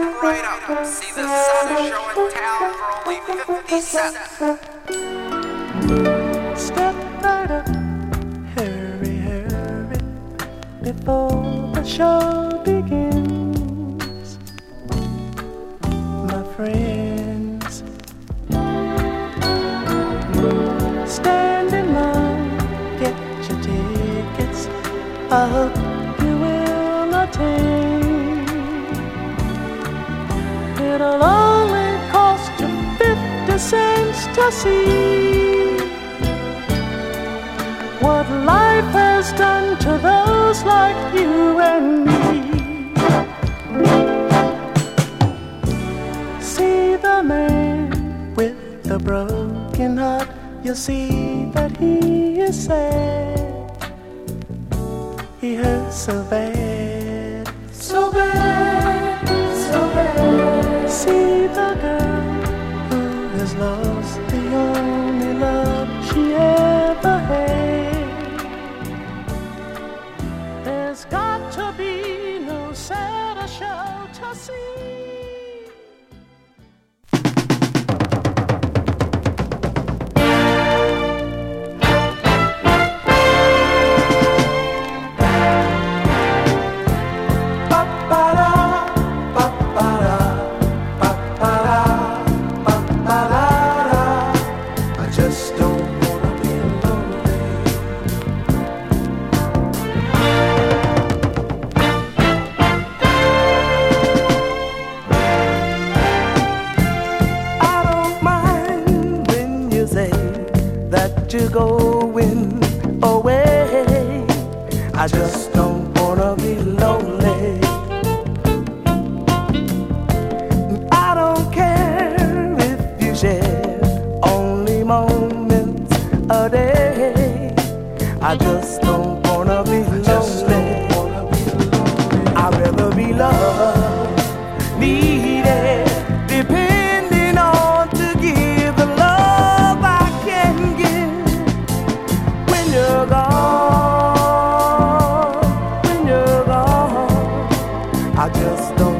right up. See the sun show in town for only 50 cents. Step right up, hurry, hurry, before the show begins. My friends, stand in line, get your tickets. I hope you will attend. It'll only cost you 50 cents to see what life has done to those like you and me. See the man with the broken heart, you'll see that he is sad. He hurts so bad, so bad, so bad. See the girl who has lost the only love she ever had. There's got to be no sadder show to see. You're going away. I just don't wanna be lonely. I don't care if you share only moments a day. I just don't wanna be lonely. I'd rather be loved, needed, depending on to give the love I can give. When you're gone, I just don't